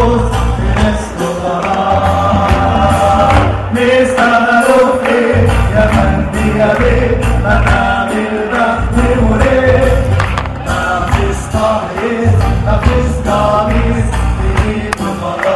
منحوس بنسله غرام. نستغلوا فيه يا فندي يا بيه منامل بخت وليه. مفيش طهيس مفيش قميص بإيده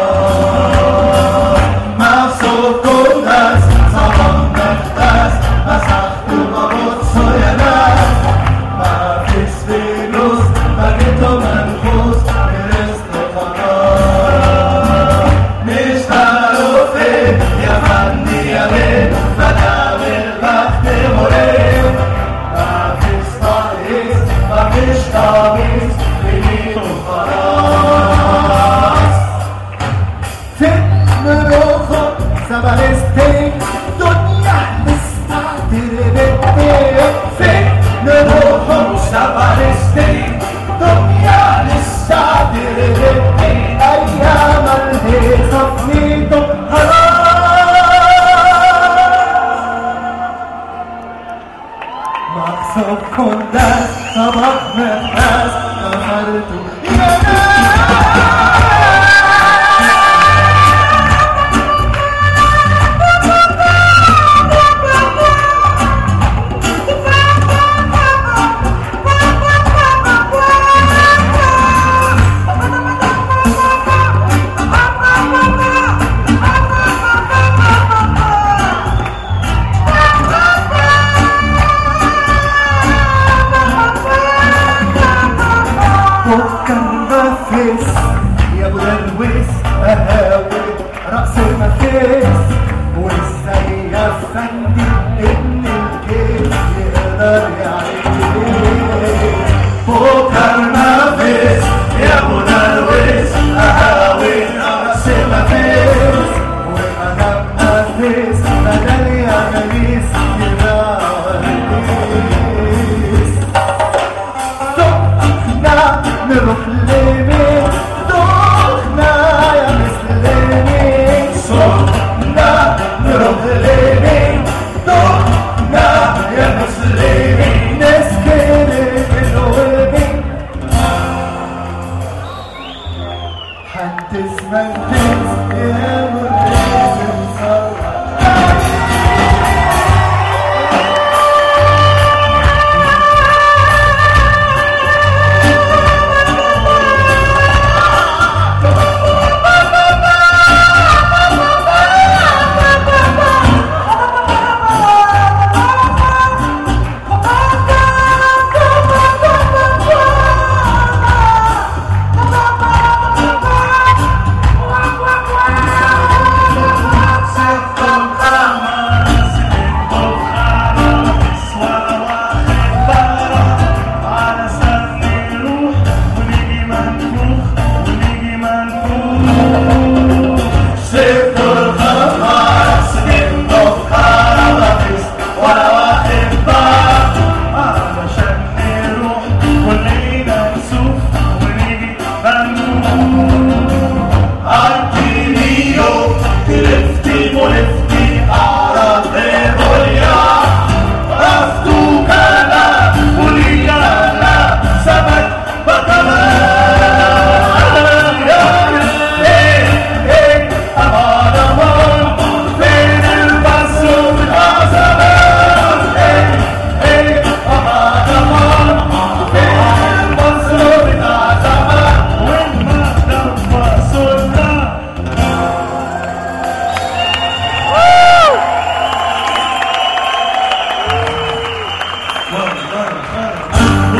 خلاص. مبسوطكم ناس صباح مختص مسحته ببصه يا ناس. مفيش فلوس بقيته منحوس برزقه خلاص. نشتغلوا فين يا فندي يا بيه مدام البخت مريح. مفيش طهيس مفيش قميص بإيده خلاص. فين نروحوا سبالستين دنيا نستعدل بالدين. فين نروحوا سبالستين دنيا نستعدل بالدين. أيام الهيصة بنيته مقصود كنداس صباح مخاس نهارته يا يا ابو درويش اهاوي رأس المفيس. وازاي يا فندي ان الكيس يقدر يعيش. بكر مفيس يا ابو درويش اهاوي رأس المفيس. ومدام مفيس بدل يا نبيس يبقى ونبيس. نروح